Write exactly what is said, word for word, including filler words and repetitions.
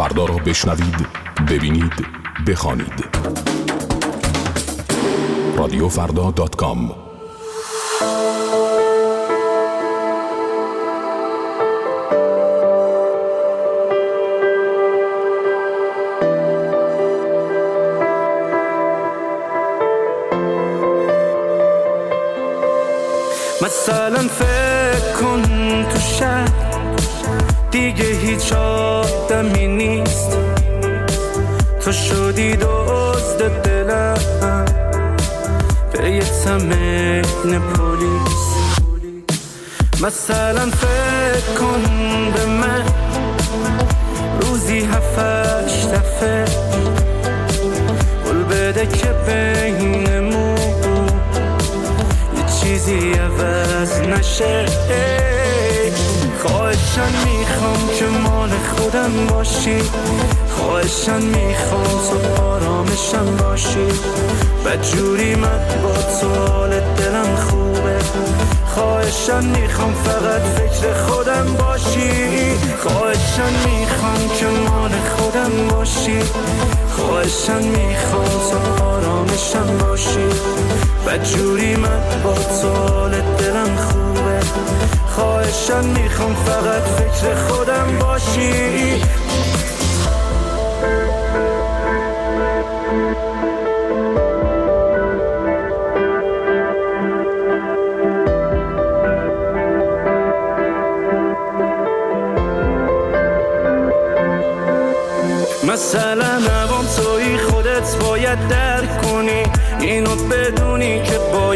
فردا را بشنوید، ببینید، بخوانید. رادیو فردا دات کام. مثلا فکر کن تو شهر دیگه هیچ آدمی نیست، تو شدی دزد دلم به یه تمرین پلیس. مثلا فکر کن به من روزی هفتش دفعه قول بده که بینمون چیزی عوض نشه. خواهشن میخوام که مال خودم باشی، خواهشن میخوام تو آرامشم باشی، بدجوری من با تو حال دلم خوبه. خواهشن میخوام فقط فکر خودم باشی، خواهشن میخوام که مال خودم باشی، خواهشن میخوام تو آرامشم باشی، بدجوری من با تو حال دلم خوبه. خواهشن میخوام فقط فکر خودم باشی. مثلا عوام توی خودت باید درک کنی اینو بدونی که باید